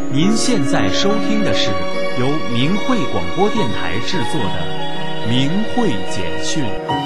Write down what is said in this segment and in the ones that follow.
您现在收听的是由明慧广播电台制作的《明慧简讯》。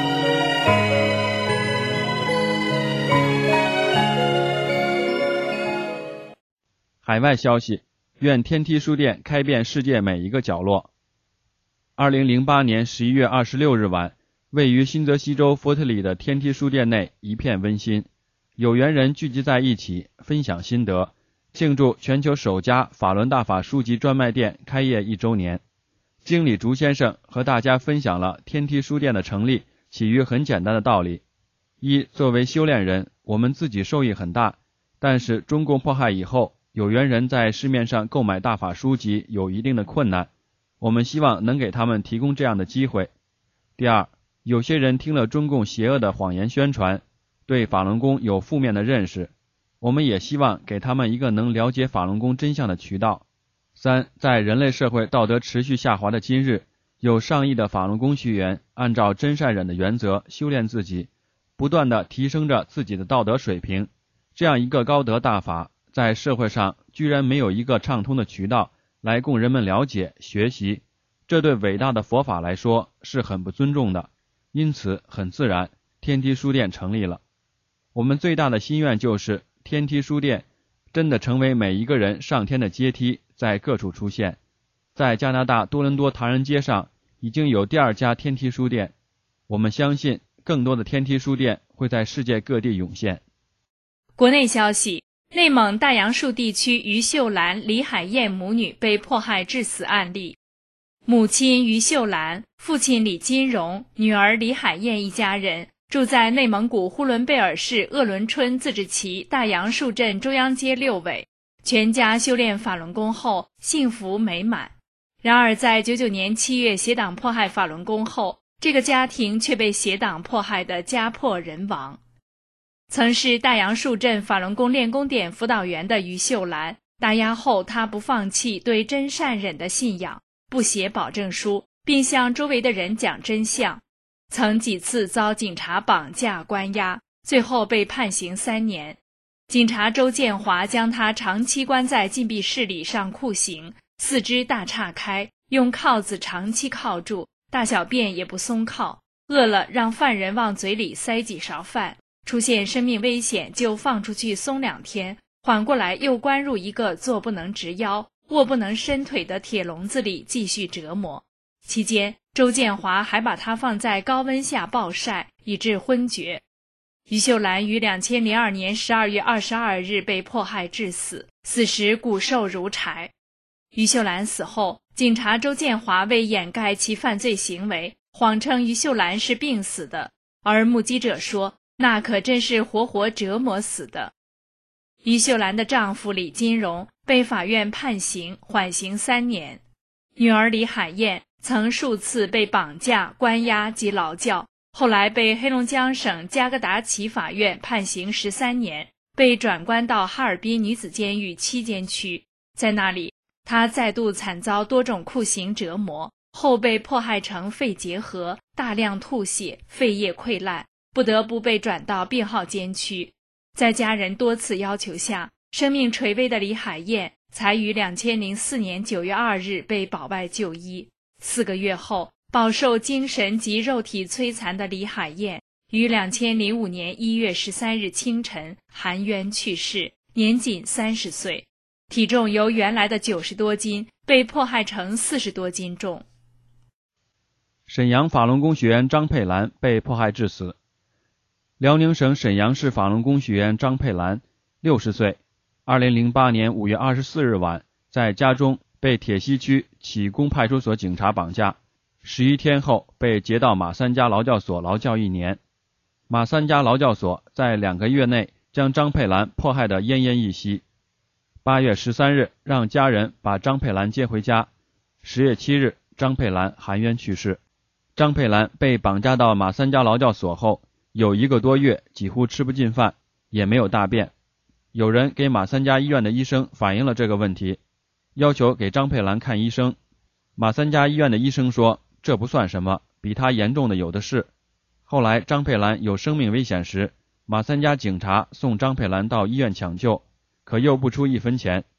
海外消息，愿天梯书店开遍世界每一个角落。2008年11月26日晚，位于新泽西州佛特里的天梯书店内一片温馨，有缘人聚集在一起分享心得，庆祝全球首家法轮大法书籍专卖店开业1周年。经理竹先生和大家分享了天梯书店的成立起于很简单的道理：一，作为修炼人，我们自己受益很大，但是中共迫害以后，有缘人在市面上购买大法书籍有一定的困难，我们希望能给他们提供这样的机会。第二，有些人听了中共邪恶的谎言宣传，对法轮功有负面的认识，我们也希望给他们一个能了解法轮功真相的渠道。三，在人类社会道德持续下滑的今日，有上亿的法轮功学员按照真善忍的原则修炼自己，不断地提升着自己的道德水平。这样一个高德大法，在社会上居然没有一个畅通的渠道来供人们了解学习，这对伟大的佛法来说是很不尊重的，因此很自然天梯书店成立了。我们最大的心愿就是天梯书店真的成为每一个人上天的阶梯，在各处出现。在加拿大多伦多唐人街上已经有第2家天梯书店，我们相信更多的天梯书店会在世界各地涌现。 国内消息，内蒙大杨树地区于秀兰、李海燕母女被迫害致死案例，母亲于秀兰、父亲李金荣、女儿李海燕一家人住在内蒙古呼伦贝尔市鄂伦春自治旗大杨树镇中央街6委，全家修炼法轮功后幸福美满。然而在99年7月邪党迫害法轮功后，这个家庭却被邪党迫害得家破人亡。曾是大杨树镇法轮功练功点辅导员的于秀兰，打压后她不放弃对真善忍的信仰，不写保证书，并向周围的人讲真相，曾几次遭警察绑架关押，最后被判刑3年。警察周建华将他长期关在禁闭室里上酷刑，四肢大岔开，用铐子长期铐住，大小便也不松铐，饿了让犯人往嘴里塞几勺饭，出现生命危险就放出去松2天，缓过来又关入一个坐不能直腰、卧不能伸腿的铁笼子里继续折磨。期间，周建华还把他放在高温下暴晒，以致昏厥。于秀兰于2002年12月22日被迫害致死，死时骨瘦如柴。于秀兰死后，警察周建华为掩盖其犯罪行为，谎称于秀兰是病死的，而目击者说那可真是活活折磨死的。于秀兰的丈夫李金荣被法院判刑，缓刑3年。女儿李海燕曾数次被绑架、关押及劳教，后来被黑龙江省加格达奇法院判刑13年，被转关到哈尔滨女子监狱7监区。在那里，她再度惨遭多种酷刑折磨，后被迫害成肺结核、大量吐血、肺叶溃烂，不得不被转到病号监区。在家人多次要求下，生命垂危的李海燕才于2004年9月2日被保外就医。4个月后，饱受精神及肉体摧残的李海燕于2005年1月13日清晨含冤去世，年仅30岁，体重由原来的90多斤被迫害成40多斤重。 沈阳法轮功学员张佩兰被迫害致死。辽宁省沈阳市法轮功学员张佩兰60岁，2008年5月24日晚在家中被铁西区启功派出所警察绑架，11天后被劫到马三家劳教所劳教1年。马三家劳教所在2个月内将张佩兰迫害得奄奄一息。8月13日让家人把张佩兰接回家，10月7日张佩兰含冤去世。张佩兰被绑架到马三家劳教所后，有1个多月几乎吃不进饭，也没有大便。有人给马三家医院的医生反映了这个问题，要求给张佩兰看医生。马三家医院的医生说这不算什么，比他严重的有的是。后来张佩兰有生命危险时，马三家警察送张佩兰到医院抢救，可又不出1分钱。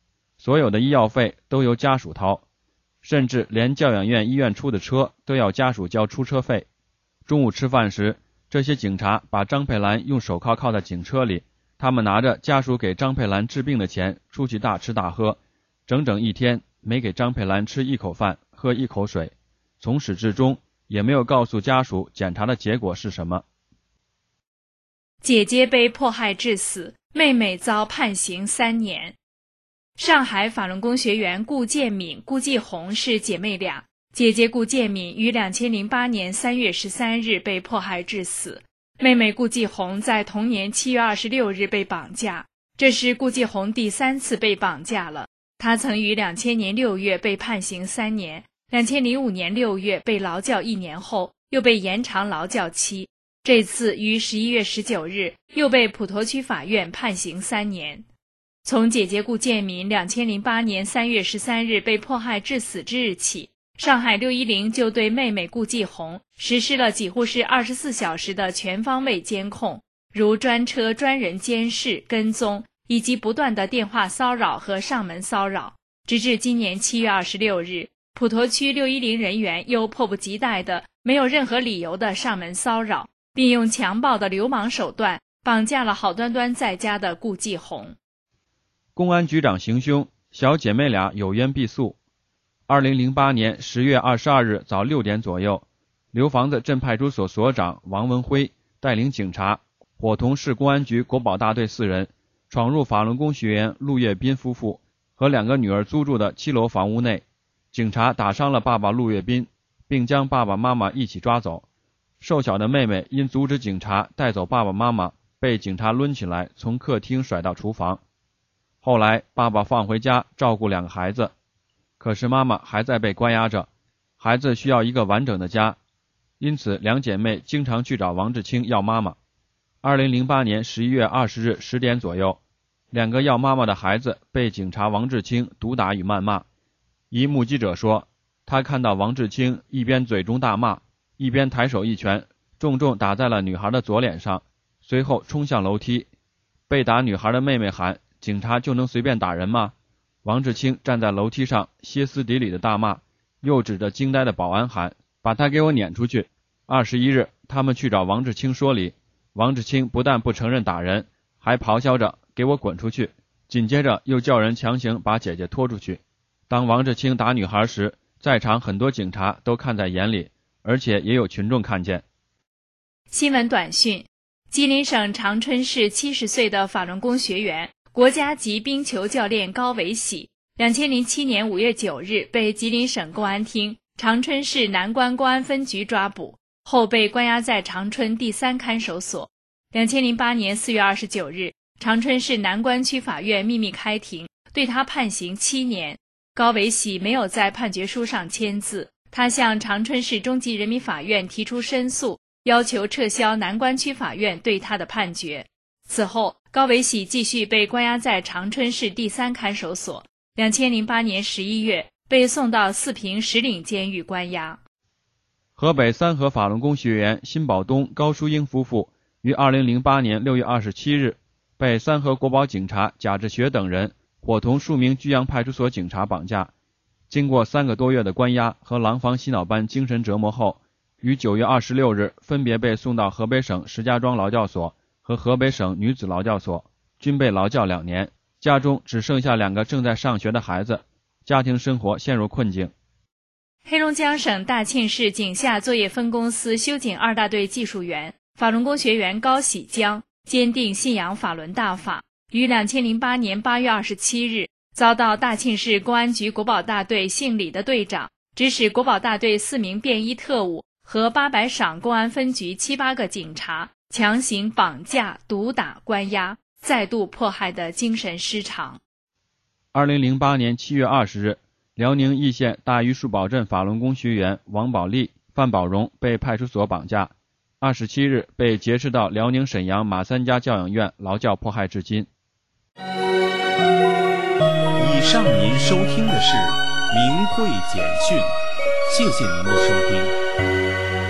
所有的医药费都由家属掏，甚至连教养院医院出的车都要家属交出车费。中午吃饭时，这些警察把张佩兰用手铐铐在警车里，他们拿着家属给张佩兰治病的钱出去大吃大喝，整整一天没给张佩兰吃一口饭，喝一口水，从始至终也没有告诉家属检查的结果是什么。 姐姐被迫害致死，妹妹遭判刑3年。上海法轮功学员顾建敏、顾继红是姐妹俩，姐姐顾建敏于2008年3月13日被迫害致死，妹妹顾继红在同年7月26日被绑架，这是顾继红第3次被绑架了。她曾于2000年6月被判刑3年，2005年6月被劳教1年后又被延长劳教期，这次于11月19日又被普陀区法院判刑3年。从姐姐顾建民2008年3月13日被迫害致死之日起，上海610就对妹妹顾继红实施了几乎是24小时的全方位监控，如专车专人监视、跟踪，以及不断的电话骚扰和上门骚扰。直至今年7月26日，普陀区610人员又迫不及待的、没有任何理由的上门骚扰，并用强暴的流氓手段绑架了好端端在家的顾继红。 公安局长行凶，小姐妹俩有冤必诉。2008年10月22日早6点左右，刘房子镇派出所所长王文辉带领警察伙同市公安局国保大队4人，闯入法轮功学员陆月斌夫妇和2个女儿租住的7楼房屋内。警察打伤了爸爸陆月斌，并将爸爸妈妈一起抓走。瘦小的妹妹因阻止警察带走爸爸妈妈，被警察抡起来从客厅甩到厨房。后来爸爸放回家照顾2个孩子，可是妈妈还在被关押着，孩子需要一个完整的家，因此2姐妹经常去找王志清要妈妈。2008年11月20日10点左右，2个要妈妈的孩子被警察王志清毒打与谩骂。一目击者说，他看到王志清一边嘴中大骂，一边抬手一拳重重打在了女孩的左脸上，随后冲向楼梯。被打女孩的妹妹喊：警察就能随便打人吗？王志清站在楼梯上歇斯底里的大骂，又指着惊呆的保安喊：把他给我撵出去。21日他们去找王志清说理，王志清不但不承认打人，还咆哮着给我滚出去，紧接着又叫人强行把姐姐拖出去。当王志清打女孩时，在场很多警察都看在眼里，而且也有群众看见。 新闻短讯：吉林省长春市70岁的法轮功学员、国家级冰球教练高维喜，2007年5月9日被吉林省公安厅长春市南关公安分局抓捕，后被关押在长春第3看守所。2008年4月29日，长春市南关区法院秘密开庭，对他判刑7年。高维喜没有在判决书上签字，他向长春市中级人民法院提出申诉，要求撤销南关区法院对他的判决。此后，高维喜继续被关押在长春市第3看守所。2008年11月，被送到四平石岭监狱关押。 河北三河法轮功学员辛保东、高淑英夫妇于2008年6月27日被三河国保警察贾志学等人伙同数名居阳派出所警察绑架，经过3个多月的关押和廊坊洗脑班精神折磨后，于9月26日分别被送到河北省石家庄劳教所和河北省女子劳教所，均被劳教2年，家中只剩下2个正在上学的孩子，家庭生活陷入困境。 黑龙江省大庆市井下作业分公司修井2大队技术员、法轮功学员高喜江坚定信仰法轮大法，于2008年8月27日遭到大庆市公安局国保大队姓李的队长指使国保大队4名便衣特务和800省公安分局7、8个警察强行绑架、毒打、关押，再度迫害的精神失常。 2008年7月20日，辽宁义县大榆树堡镇法轮功学员王宝利、范宝荣被派出所绑架，27日被劫持到辽宁沈阳马三家教养院劳教迫害至今。 以上您收听的是明慧简讯，谢谢您的收听。